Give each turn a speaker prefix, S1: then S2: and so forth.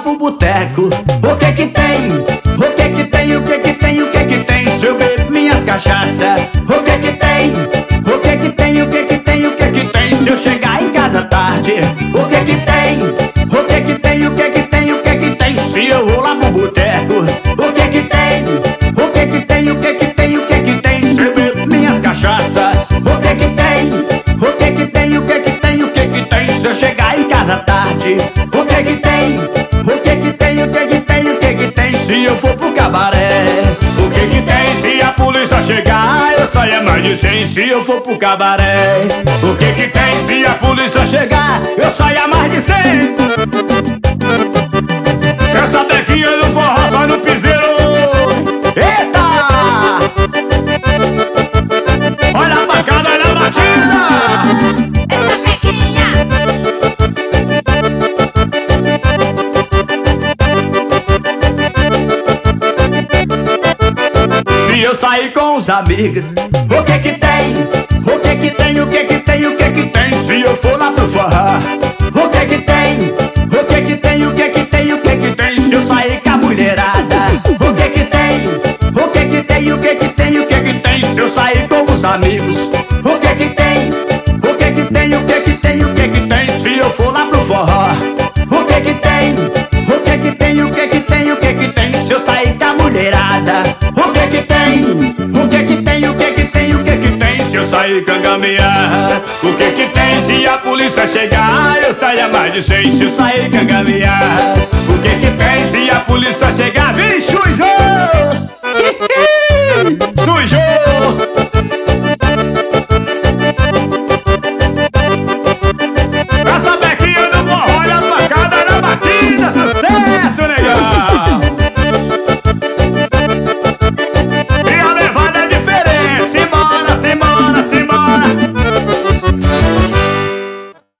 S1: pro boteco. O que que tem? O que que tem? O que que tem? O que que tem? Se eu bebo minhas cachaça. O que que tem? O que que tem? O que que tem? O que que tem? Se eu chegar em casa tarde. O que que tem? O que que tem? O que que tem? O que que tem? Se eu vou lá pro boteco. O que que tem? O que que tem? O que que tem? O que que tem? Se eu bebo minhas cachaça. O que que tem? O que que tem? O que que tem? O que que tem? Se eu chegar em casa tarde. O que que tem? O que que tem? O que que tem? O que que tem? Se eu for pro cabaré. O que que tem? Se a polícia chegar, eu saio mais de 100. Se eu for pro cabaré. O que que tem? Se a polícia chegar, eu saio mais de 100. Essa bequinha do forró vai no piseiro. Eita! Olha a bacana, olha a batida.
S2: Essa bequinha.
S1: Se eu sair com os amigos, o que que tem? O que que tem? O que que tem? O que que tem? Se eu for lá pro forró, o que que tem? O que que tem? O que que tem? O que que tem? Se eu sair com a mulherada, o que que tem? O que que tem? O que que tem? O que que tem? Se eu sair com os amigos, o que que tem? O que que tem? O que que tem? O que que tem? Se eu for lá pro forró, o que que tem? O que que tem? O que que tem? O que que tem? Se eu sair com a mulherada, o que que tem? O que que tem? O que que tem? O que que tem? Se eu sair com a gambiarra, o que que tem? Se a polícia chegar, eu saio a mais de 100. Se eu sair com a gambiarra.